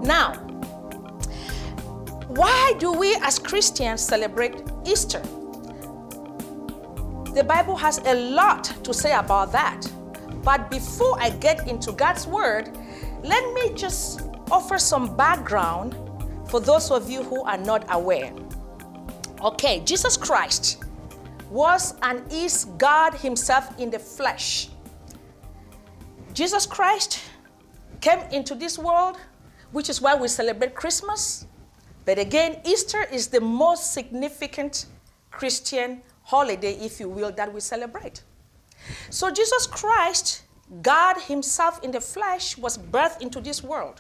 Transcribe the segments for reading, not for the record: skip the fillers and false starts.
Now, why do we as Christians celebrate Easter? The Bible has a lot to say about that. But before I get into God's word, let me just offer some background for those of you who are not aware. Okay, Jesus Christ was and is God himself in the flesh. Jesus Christ came into this world, which is why we celebrate Christmas. But again, Easter is the most significant Christian holiday, if you will, that we celebrate. So Jesus Christ, God himself in the flesh, was birthed into this world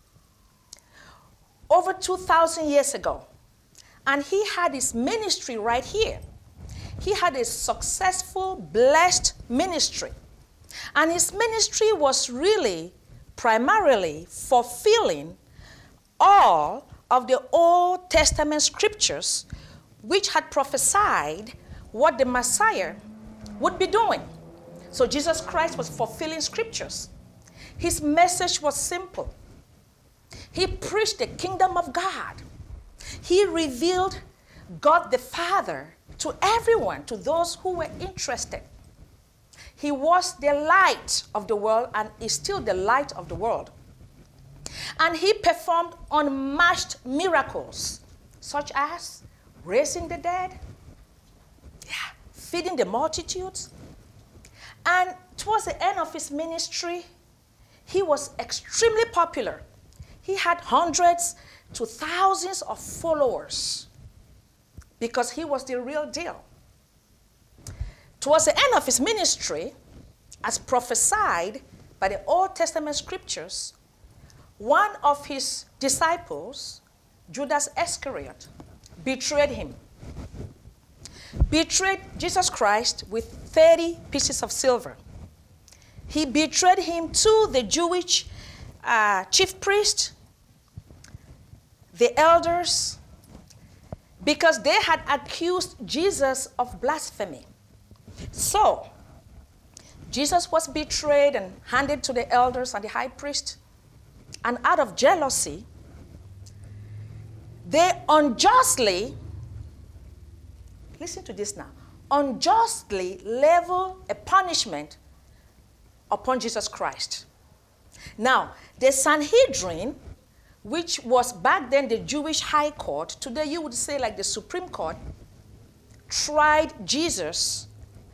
over 2,000 years ago. And he had his ministry right here. He had a successful, blessed ministry. And his ministry was really primarily fulfilling all of the Old Testament scriptures which had prophesied what the Messiah would be doing. So Jesus Christ was fulfilling scriptures. His message was simple. He preached the kingdom of God. He revealed God the Father to everyone, to those who were interested. He was the light of the world and is still the light of the world. And he performed unmatched miracles, such as raising the dead, feeding the multitudes. And towards the end of his ministry, he was extremely popular. He had hundreds to thousands of followers because he was the real deal. Towards the end of his ministry, as prophesied by the Old Testament scriptures, one of his disciples, Judas Iscariot, betrayed him. Betrayed Jesus Christ with 30 pieces of silver. He betrayed him to the Jewish chief priest, the elders, because they had accused Jesus of blasphemy. So, Jesus was betrayed and handed to the elders and the high priest. And out of jealousy, they unjustly, listen to this now, unjustly level a punishment upon Jesus Christ. Now, the Sanhedrin, which was back then the Jewish high court, today you would say like the Supreme Court, tried Jesus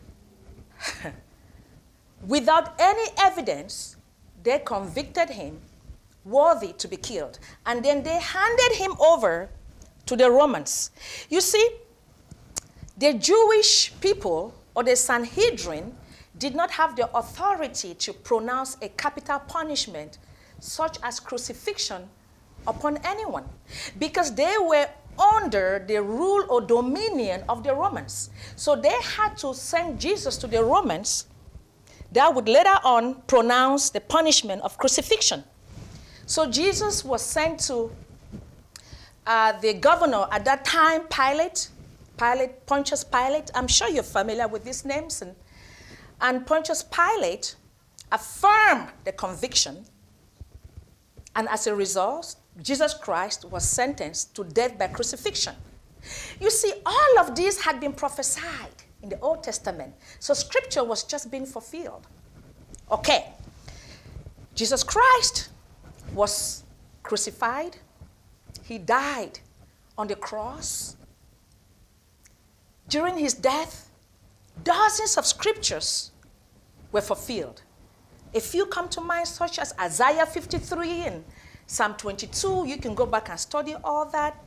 without any evidence. They convicted him worthy to be killed. And then they handed him over to the Romans. You see, the Jewish people or the Sanhedrin did not have the authority to pronounce a capital punishment such as crucifixion upon anyone because they were under the rule or dominion of the Romans. So they had to send Jesus to the Romans that would later on pronounce the punishment of crucifixion. So Jesus was sent to the governor at that time, Pontius Pilate. I'm sure you're familiar with these names. And Pontius Pilate affirmed the conviction. And as a result, Jesus Christ was sentenced to death by crucifixion. You see, all of this had been prophesied in the Old Testament. So scripture was just being fulfilled. Okay. Jesus Christ was crucified. He died on the cross. During his death, dozens of scriptures were fulfilled. A few come to mind, such as Isaiah 53 and Psalm 22. You can go back and study all that.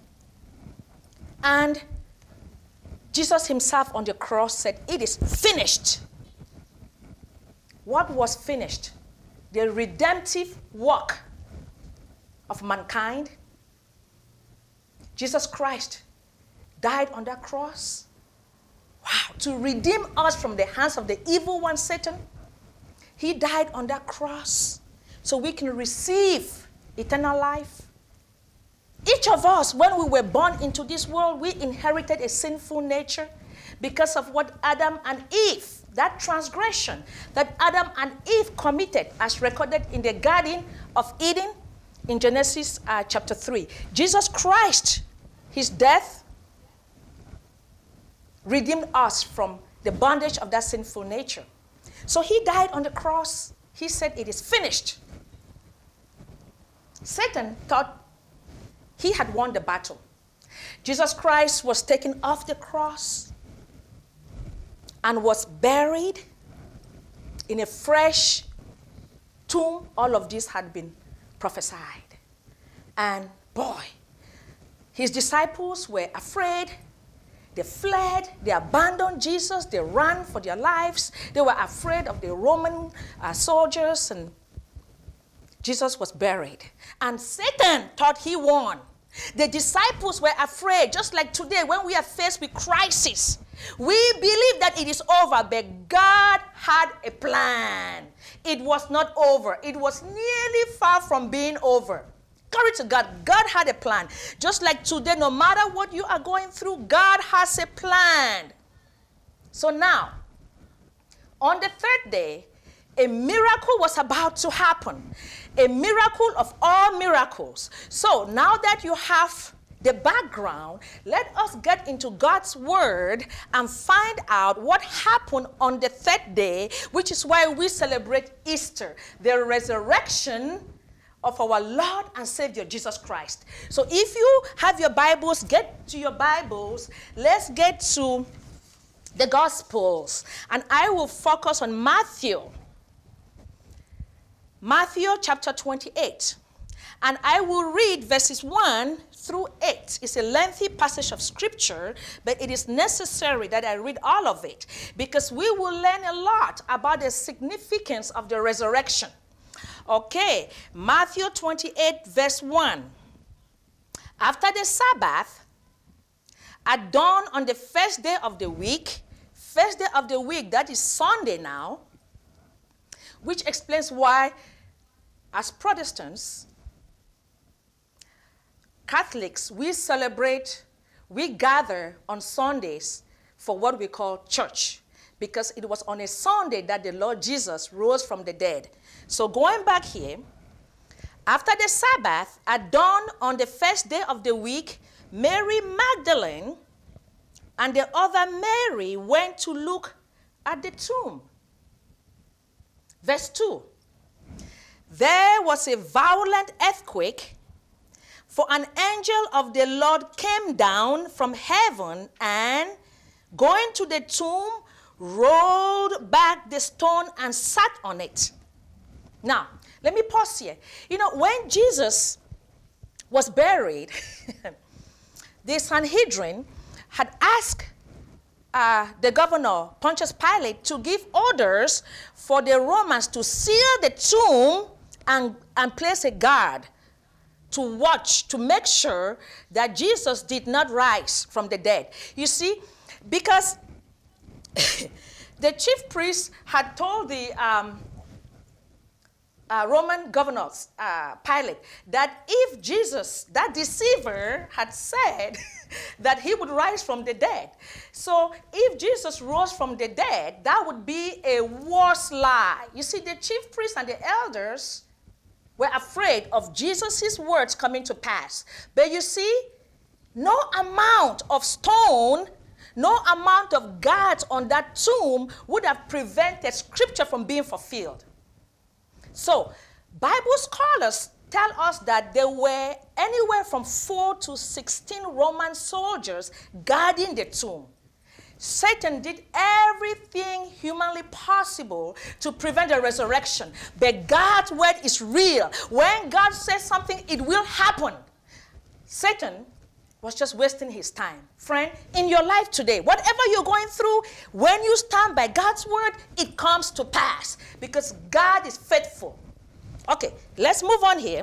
And Jesus himself on the cross said, "It is finished." What was finished? The redemptive work of mankind. Jesus Christ died on that cross. Wow, to redeem us from the hands of the evil one, Satan. He died on that cross so we can receive eternal life. Each of us, when we were born into this world, we inherited a sinful nature because of what Adam and Eve, that transgression that Adam and Eve committed as recorded in the Garden of Eden. in Genesis chapter 3. Jesus Christ, his death redeemed us from the bondage of that sinful nature. So he died on the cross. He said, it is finished. Satan thought he had won the battle. Jesus Christ was taken off the cross and was buried in a fresh tomb. All of this had been prophesied. And boy, his disciples were afraid. They fled, they abandoned Jesus, they ran for their lives. They were afraid of the Roman soldiers, and Jesus was buried. And Satan thought he won. The disciples were afraid, just like today when we are faced with crisis. We believe that it is over, but God had a plan. It was not over. It was nearly far from being over. Glory to God. God had a plan. Just like today, no matter what you are going through, God has a plan. So now, on the third day, a miracle was about to happen. A miracle of all miracles. So now that you have the background, let us get into God's word and find out what happened on the third day, which is why we celebrate Easter, the resurrection of our Lord and Savior Jesus Christ. So if you have your Bibles, get to your Bibles. Let's get to the Gospels. And I will focus on Matthew. Matthew chapter 28. And I will read verses 1 through 8. It's a lengthy passage of scripture, but it is necessary that I read all of it because we will learn a lot about the significance of the resurrection. Okay, Matthew 28 verse 1. After the Sabbath, at dawn on the first day of the week, that is Sunday now, which explains why, as Protestants, Catholics, we gather on Sundays for what we call church, because it was on a Sunday that the Lord Jesus rose from the dead. So going back here, after the Sabbath, at dawn on the first day of the week, Mary Magdalene and the other Mary went to look at the tomb. Verse 2. There was a violent earthquake, for an angel of the Lord came down from heaven and, going to the tomb, rolled back the stone and sat on it. Now, let me pause here. You know, when Jesus was buried, the Sanhedrin had asked the governor, Pontius Pilate, to give orders for the Romans to seal the tomb and place a guard to watch, to make sure that Jesus did not rise from the dead. You see, because the chief priest had told the Roman governors, Pilate, that if Jesus, that deceiver, had said that he would rise from the dead. So if Jesus rose from the dead, that would be a worse lie. You see, the chief priests and the elders were afraid of Jesus' words coming to pass. But you see, no amount of stone, no amount of guards on that tomb would have prevented scripture from being fulfilled. So, Bible scholars tell us that there were anywhere from 4 to 16 Roman soldiers guarding the tomb. Satan did everything humanly possible to prevent the resurrection. But God's word is real. When God says something, it will happen. Satan was just wasting his time. Friend, in your life today, whatever you're going through, when you stand by God's word, it comes to pass because God is faithful. Okay, let's move on here.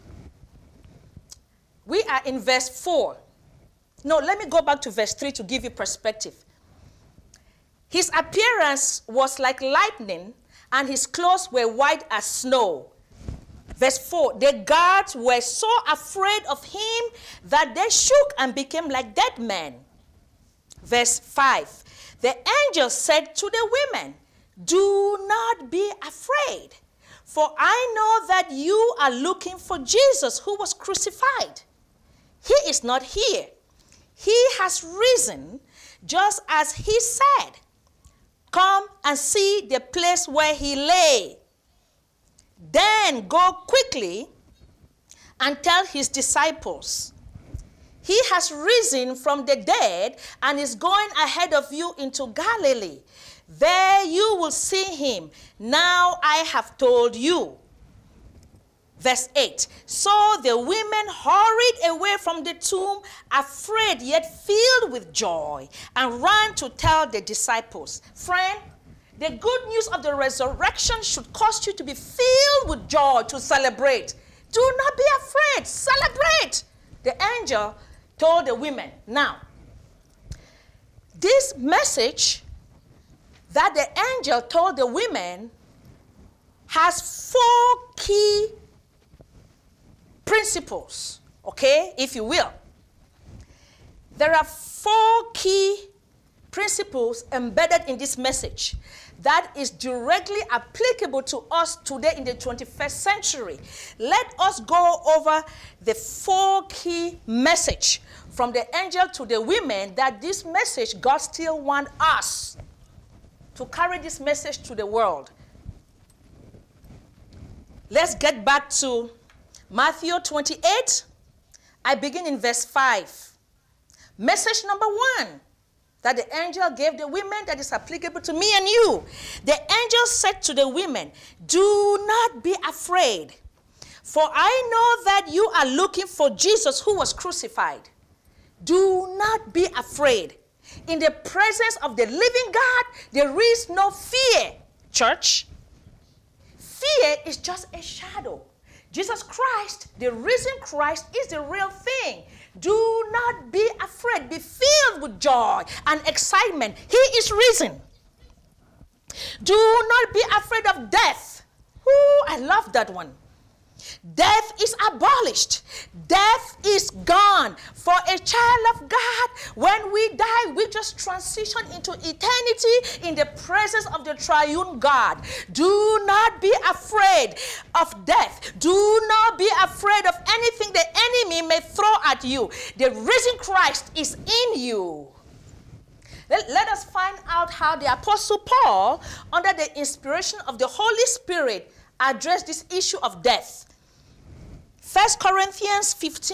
We are in verse 4. No, let me go back to verse 3 to give you perspective. His appearance was like lightning, and his clothes were white as snow. Verse 4, the guards were so afraid of him that they shook and became like dead men. Verse 5, the angel said to the women, do not be afraid, For I know that you are looking for Jesus who was crucified. He is not here. He has risen, just as he said. Come and see the place where he lay. Then go quickly and tell his disciples, he has risen from the dead and is going ahead of you into Galilee. There you will see him. Now I have told you. Verse 8. So the women hurried away from the tomb, afraid yet filled with joy, and ran to tell the disciples. Friend, the good news of the resurrection should cause you to be filled with joy, to celebrate. Do not be afraid. Celebrate. The angel told the women. Now, this message that the angel told the women has 4 key principles, okay, if you will. There are 4 key principles embedded in this message that is directly applicable to us today in the 21st century. Let us go over the 4 key message from the angel to the women, that this message, God still wants us to carry this message to the world. Let's get back to Matthew 28. I begin in verse 5. Message number 1 that the angel gave the women that is applicable to me and you. The angel said to the women, do not be afraid, for I know that you are looking for Jesus who was crucified. Do not be afraid. In the presence of the living God, there is no fear, church. Fear is just a shadow. Jesus Christ, the risen Christ, is the real thing. Do not be afraid. Be filled with joy and excitement. He is risen. Do not be afraid of death. Ooh, I love that one. Death is abolished. Death is gone. For a child of God, when we die, we just transition into eternity in the presence of the triune God. Do not be afraid of death. Do not be afraid of anything the enemy may throw at you. The risen Christ is in you. Let us find out how the Apostle Paul, under the inspiration of the Holy Spirit, addressed this issue of death. 1 Corinthians 15,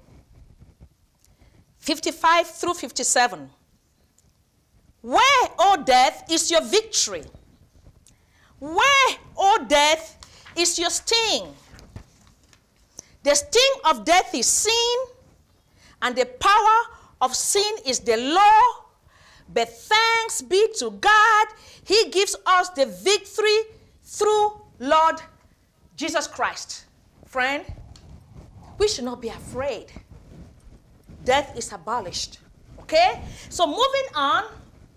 55 through 57. Where, O death, is your victory? Where, O death, is your sting? The sting of death is sin, and the power of sin is the law. But thanks be to God, he gives us the victory through Lord Jesus Christ. Friend, we should not be afraid. Death is abolished. Okay? So moving on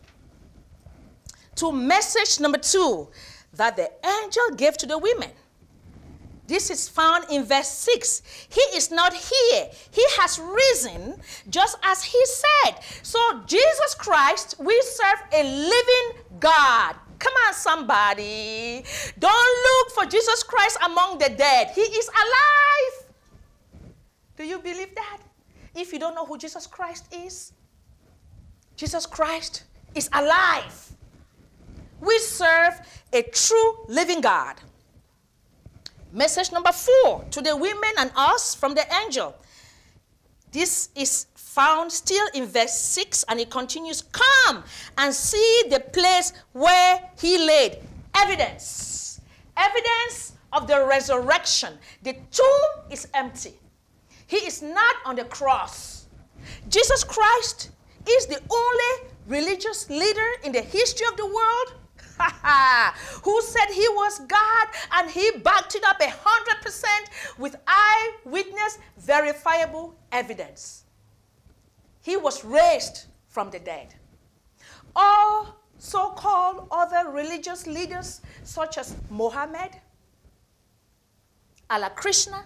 to message number 2 that the angel gave to the women. This is found in verse 6. He is not here. He has risen just as he said. So Jesus Christ, we serve a living God. Come on, somebody. Don't look for Jesus Christ among the dead. He is alive. Do you believe that? If you don't know who Jesus Christ is, Jesus Christ is alive. We serve a true living God. Message number 4 to the women and us from the angel. This is found still in verse 6, and it continues. Come and see the place where he laid. Evidence. Evidence of the resurrection. The tomb is empty. He is not on the cross. Jesus Christ is the only religious leader in the history of the world who said he was God, and he backed it up 100% with eyewitness verifiable evidence. He was raised from the dead. All so-called other religious leaders such as Mohammed, Allah Krishna,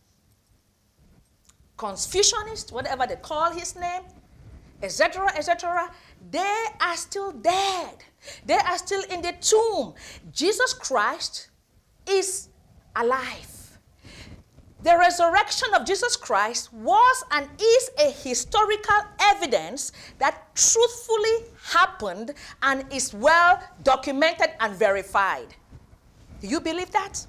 Confucianist, whatever they call his name, etc., etc., they are still dead. They are still in the tomb. Jesus Christ is alive. The resurrection of Jesus Christ was and is a historical evidence that truthfully happened and is well documented and verified. Do you believe that?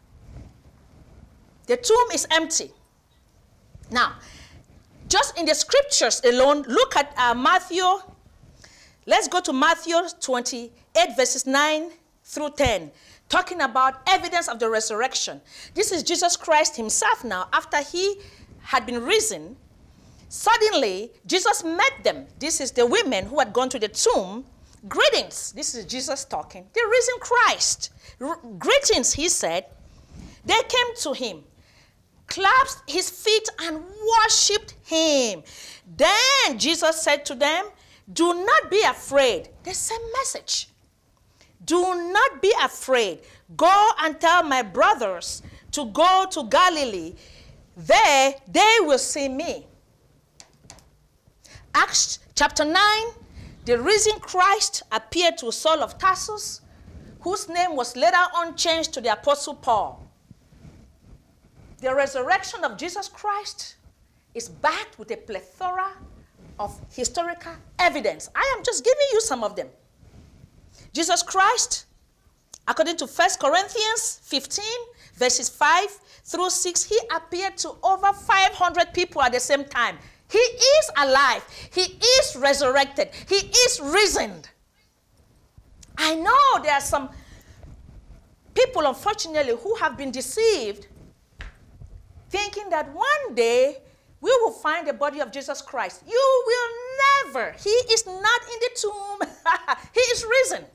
The tomb is empty. Now, just in the scriptures alone, look at Matthew. Let's go to Matthew 28, verses 9 through 10. Talking about evidence of the resurrection. This is Jesus Christ himself now. After he had been risen, suddenly Jesus met them. This is the women who had gone to the tomb. Greetings. This is Jesus talking. The risen Christ. Greetings, he said. They came to him, clasped his feet and worshipped him. Then Jesus said to them, do not be afraid. The same message. Do not be afraid. Go and tell my brothers to go to Galilee. There they will see me. Acts chapter 9, the risen Christ appeared to Saul of Tarsus, whose name was later on changed to the Apostle Paul. The resurrection of Jesus Christ is backed with a plethora of historical evidence. I am just giving you some of them. Jesus Christ, according to 1 Corinthians 15, verses 5 through 6, he appeared to over 500 people at the same time. He is alive. He is resurrected. He is risen. I know there are some people, unfortunately, who have been deceived, thinking that one day we will find the body of Jesus Christ. You will never. He is not in the tomb. He is risen.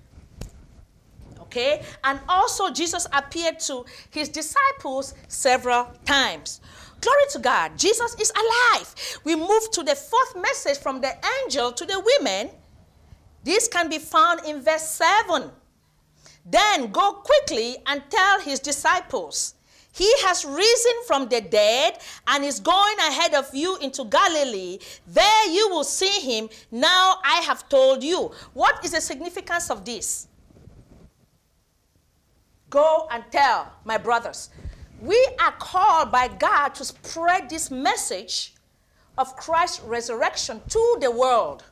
Okay? And also Jesus appeared to his disciples several times. Glory to God. Jesus is alive. We move to the fourth message from the angel to the women. This can be found in verse 7. Then go quickly and tell his disciples, he has risen from the dead and is going ahead of you into Galilee. There you will see him. Now I have told you. What is the significance of this? Go and tell my brothers. We are called by God to spread this message of Christ's resurrection to the world.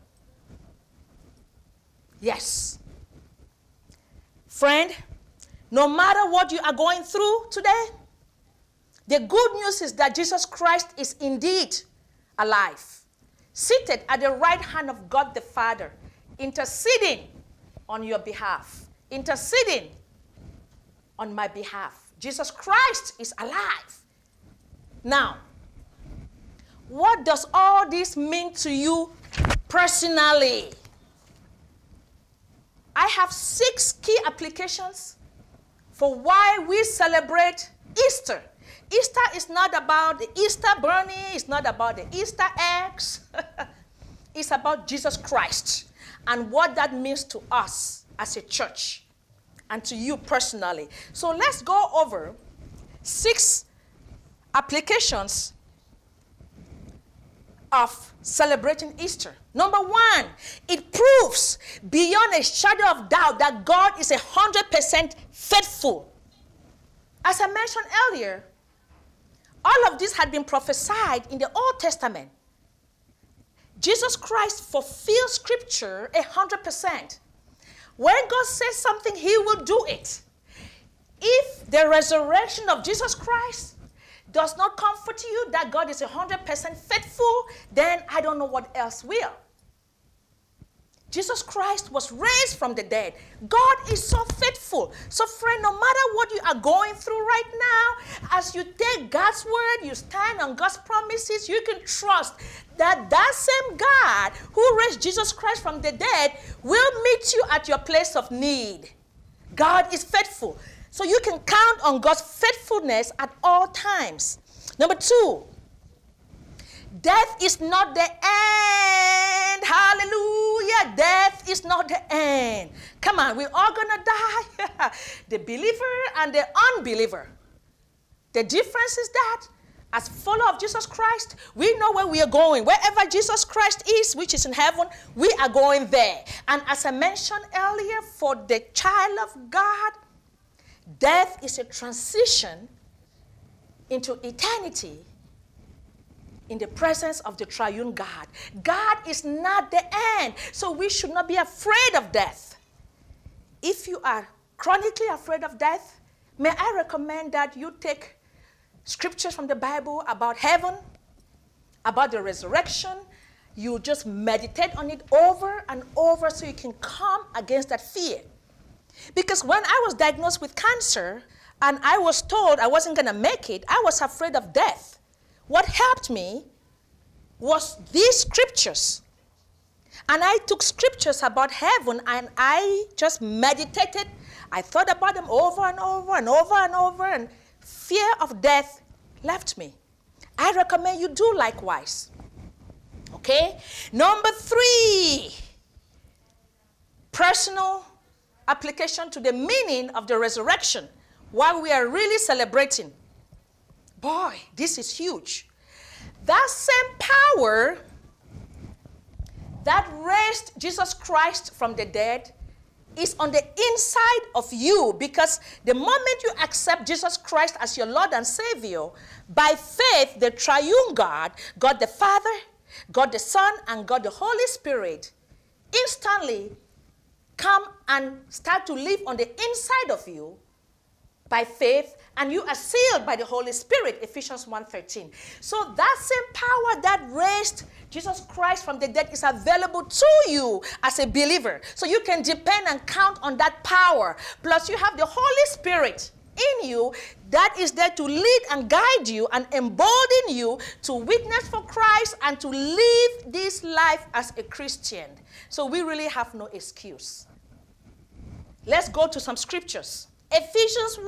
Yes. Friend, no matter what you are going through today, the good news is that Jesus Christ is indeed alive, seated at the right hand of God the Father, interceding on your behalf, interceding on my behalf. Jesus Christ is alive. Now, what does all this mean to you personally? I have 6 key applications for why we celebrate Easter. Easter is not about the Easter bunny. It's not about the Easter eggs. It's about Jesus Christ and what that means to us as a church and to you personally. So let's go over 6 applications of celebrating Easter. Number 1, it proves beyond a shadow of doubt that God is 100% faithful. As I mentioned earlier, all of this had been prophesied in the Old Testament. Jesus Christ fulfills Scripture 100%. When God says something, he will do it. If the resurrection of Jesus Christ does not comfort you that God is 100% faithful, then I don't know what else will. Jesus Christ was raised from the dead. God is so faithful. So friend, no matter what you are going through right now, as you take God's word, you stand on God's promises, you can trust that that same God who raised Jesus Christ from the dead will meet you at your place of need. God is faithful. So you can count on God's faithfulness at all times. Number 2, death is not the end. Hallelujah. Death is not the end. Come on, we're all going to die. The believer and the unbeliever. The difference is that as follower of Jesus Christ, we know where we are going. Wherever Jesus Christ is, which is in heaven, we are going there. And as I mentioned earlier, for the child of God, Death is a transition into eternity in the presence of the triune God. God is not the end, so we should not be afraid of death. If you are chronically afraid of death, may I recommend that you take scriptures from the Bible about heaven, about the resurrection. You just meditate on it over and over so you can come against that fear. Because when I was diagnosed with cancer and I was told I wasn't going to make it, I was afraid of death. What helped me was these scriptures. And I took scriptures about heaven and I just meditated. I thought about them over and over and over and over, and fear of death left me. I recommend you do likewise. Okay? Number 3, personal application to the meaning of the resurrection while we are really celebrating. Boy, this is huge. That same power that raised Jesus Christ from the dead is on the inside of you, because the moment you accept Jesus Christ as your Lord and Savior, by faith, the triune God, God the Father, God the Son, and God the Holy Spirit, instantly come and start to live on the inside of you by faith, and you are sealed by the Holy Spirit, Ephesians 1:13. So that same power that raised Jesus Christ from the dead is available to you as a believer. So you can depend and count on that power. Plus you have the Holy Spirit in you that is there to lead and guide you and embolden you to witness for Christ and to live this life as a Christian. So we really have no excuse. Let's go to some scriptures. Ephesians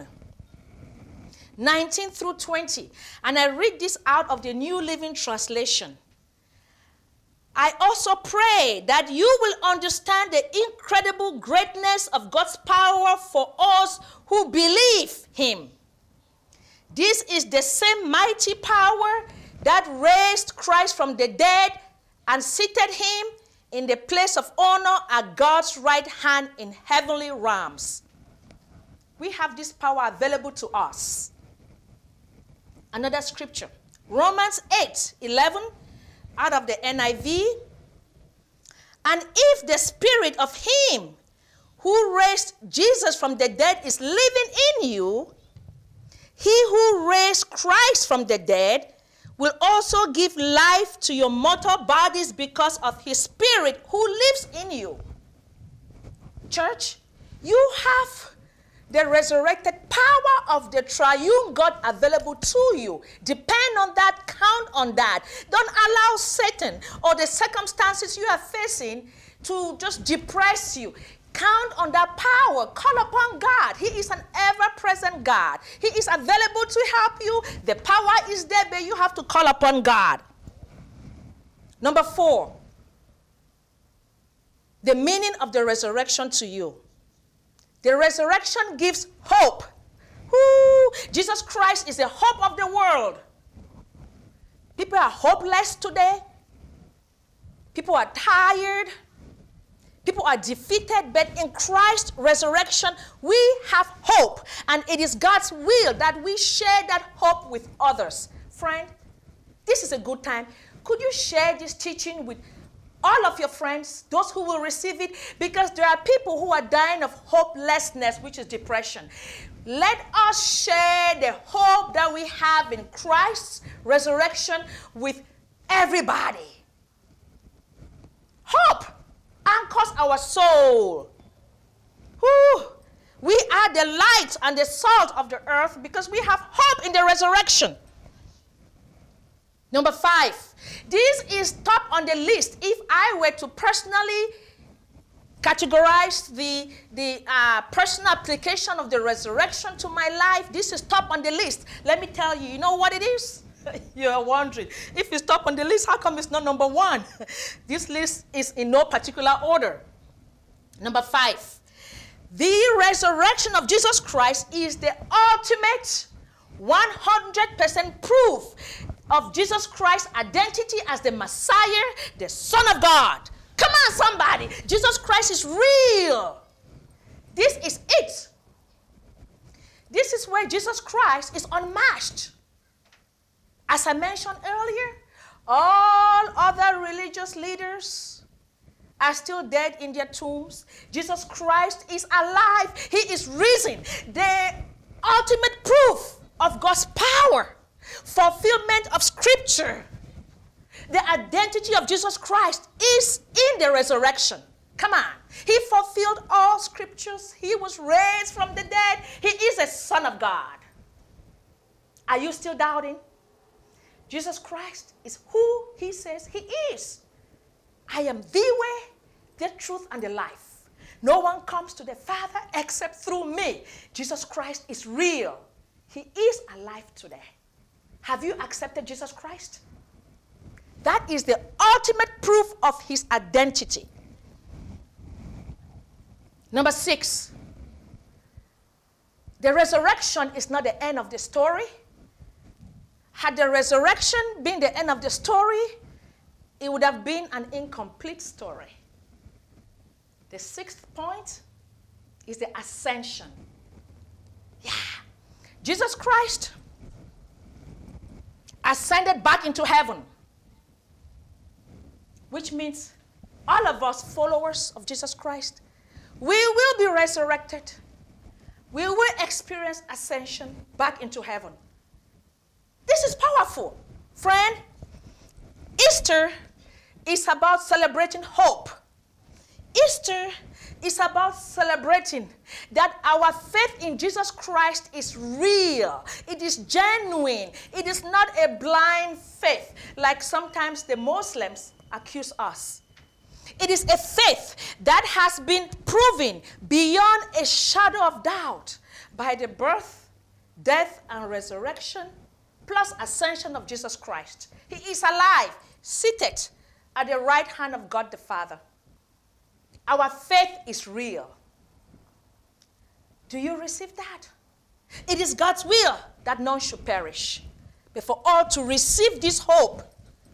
1:19-20. And I read this out of the New Living Translation. I also pray that you will understand the incredible greatness of God's power for us who believe him. This is the same mighty power that raised Christ from the dead and seated him in the place of honor at God's right hand in heavenly realms. We have this power available to us. Another scripture, Romans 8:11, out of the NIV. And if the spirit of him who raised Jesus from the dead is living in you, he who raised Christ from the dead will also give life to your mortal bodies because of his spirit who lives in you. Church, you have the resurrected power of the triune God available to you. Depend on that, count on that. Don't allow Satan or the circumstances you are facing to just depress you. Count on that power. Call upon God. He is an ever-present God. He is available to help you. The power is there, but you have to call upon God. Number 4, the meaning of the resurrection to you. The resurrection gives hope. Woo! Jesus Christ is the hope of the world. People are hopeless today. People are tired. People are defeated. But in Christ's resurrection, we have hope. And it is God's will that we share that hope with others. Friend, this is a good time. Could you share this teaching with all of your friends, those who will receive it? Because there are people who are dying of hopelessness, which is depression. Let us share the hope that we have in Christ's resurrection with everybody. Hope anchors our soul. Whew. We are the light and the salt of the earth because we have hope in the resurrection. Number 5. This is top on the list. If I were to personally categorize the personal application of the resurrection to my life, this is top on the list. Let me tell you, you know what it is? You're wondering, if it's top on the list, how come it's not number 1? This list is in no particular order. Number 5, the resurrection of Jesus Christ is the ultimate 100% proof of Jesus Christ's identity as the Messiah, the Son of God. Come on, somebody. Jesus Christ is real. This is it. This is where Jesus Christ is unmatched. As I mentioned earlier, all other religious leaders are still dead in their tombs. Jesus Christ is alive. He is risen. The ultimate proof of God's power, fulfillment of Scripture. The identity of Jesus Christ is in the resurrection. Come on. He fulfilled all Scriptures. He was raised from the dead. He is a Son of God. Are you still doubting? Jesus Christ is who he says he is. I am the way, the truth, and the life. No one comes to the Father except through me. Jesus Christ is real. He is alive today. Have you accepted Jesus Christ? That is the ultimate proof of his identity. Number 6, the resurrection is not the end of the story. Had the resurrection been the end of the story, it would have been an incomplete story. The 6th point is the ascension. Yeah. Jesus Christ ascended back into heaven, which means all of us followers of Jesus Christ, we will be resurrected. We will experience ascension back into heaven. This is powerful. Friend, Easter is about celebrating hope. Easter is about celebrating that our faith in Jesus Christ is real. It is genuine. It is not a blind faith like sometimes the Muslims accuse us. It is a faith that has been proven beyond a shadow of doubt by the birth, death, and resurrection, plus ascension of Jesus Christ. He is alive, seated at the right hand of God the Father. Our faith is real. Do you receive that? It is God's will that none should perish, but for all to receive this hope.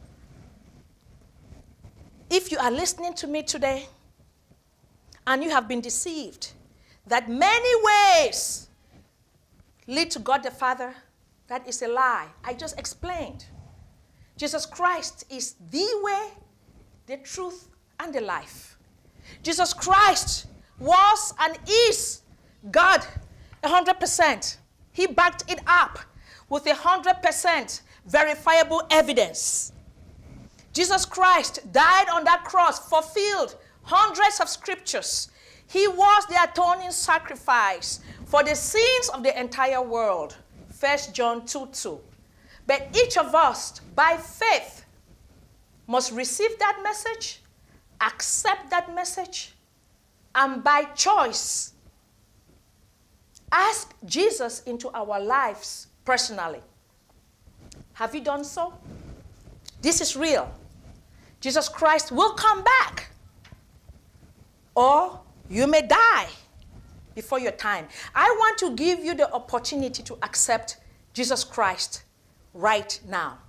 If you are listening to me today and you have been deceived that many ways lead to God the Father, that is a lie. I just explained. Jesus Christ is the way, the truth, and the life. Jesus Christ was and is God 100%. He backed it up with 100% verifiable evidence. Jesus Christ died on that cross, fulfilled hundreds of scriptures. He was the atoning sacrifice for the sins of the entire world. 1 John 2:2. But each of us, by faith, must receive that message, accept that message, and by choice, ask Jesus into our lives personally. Have you done so? This is real. Jesus Christ will come back, or you may die before your time. I want to give you the opportunity to accept Jesus Christ right now.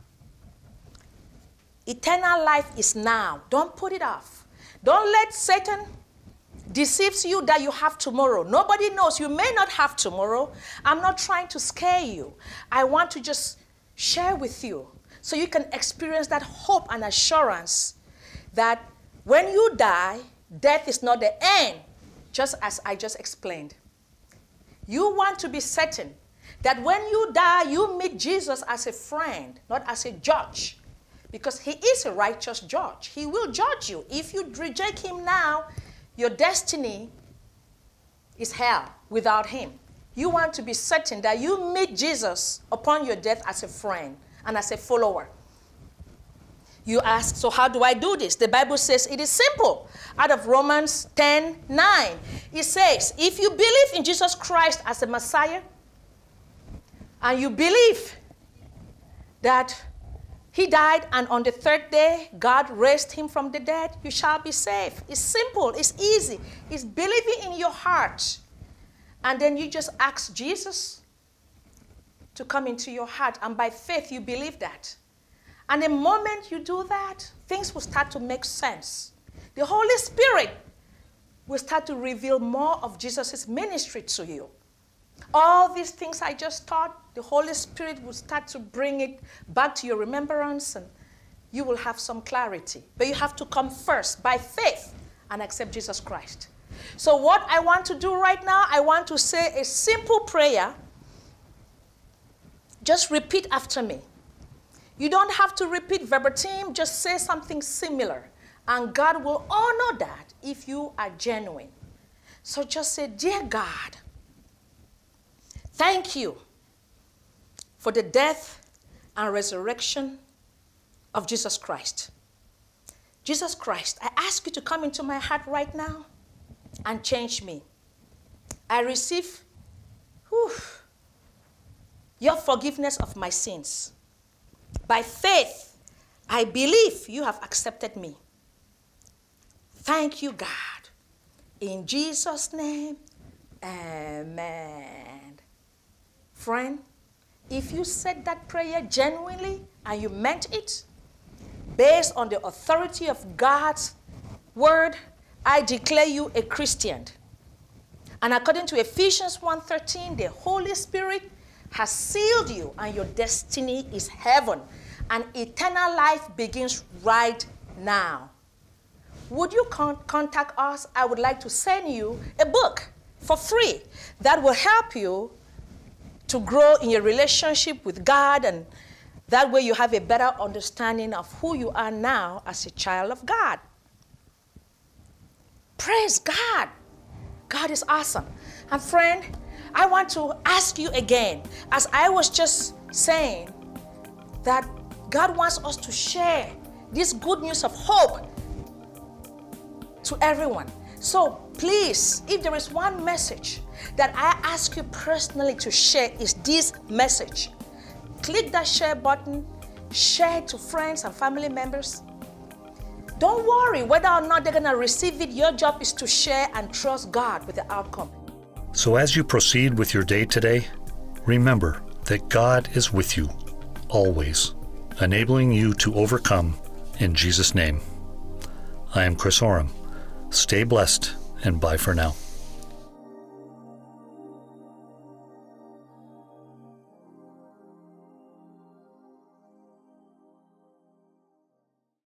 Eternal life is now. Don't put it off. Don't let Satan deceive you that you have tomorrow. Nobody knows. You may not have tomorrow. I'm not trying to scare you. I want to just share with you so you can experience that hope and assurance that when you die, death is not the end, just as I just explained. You want to be certain that when you die, you meet Jesus as a friend, not as a judge, because he is a righteous judge. He will judge you. If you reject him now, your destiny is hell without him. You want to be certain that you meet Jesus upon your death as a friend and as a follower. You ask, so how do I do this? The Bible says it is simple. Out of Romans 10:9, it says, if you believe in Jesus Christ as the Messiah, and you believe that he died and on the 3rd day God raised him from the dead, you shall be saved. It's simple. It's easy. It's believing in your heart. And then you just ask Jesus to come into your heart. And by faith, you believe that. And the moment you do that, things will start to make sense. The Holy Spirit will start to reveal more of Jesus' ministry to you. All these things I just taught, the Holy Spirit will start to bring it back to your remembrance, and you will have some clarity. But you have to come first by faith and accept Jesus Christ. So what I want to do right now, I want to say a simple prayer. Just repeat after me. You don't have to repeat verbatim, just say something similar. And God will honor that if you are genuine. So just say, "Dear God, thank you for the death and resurrection of Jesus Christ. Jesus Christ, I ask you to come into my heart right now and change me. I receive your forgiveness of my sins. By faith, I believe you have accepted me. Thank you, God. In Jesus' name, amen." Friend, if you said that prayer genuinely and you meant it, based on the authority of God's word, I declare you a Christian. And according to Ephesians 1:13, the Holy Spirit has sealed you, and your destiny is heaven. And eternal life begins right now. Would you contact us? I would like to send you a book for free that will help you to grow in your relationship with God, and that way you have a better understanding of who you are now as a child of God. Praise God. God is awesome. And friend, I want to ask you again, as I was just saying, that God wants us to share this good news of hope to everyone. So please, if there is one message that I ask you personally to share, is this message. Click that share button, share it to friends and family members. Don't worry whether or not they're going to receive it. Your job is to share and trust God with the outcome. So as you proceed with your day today, remember that God is with you always, enabling you to overcome in Jesus' name. I am Chris Oram. Stay blessed, and bye for now.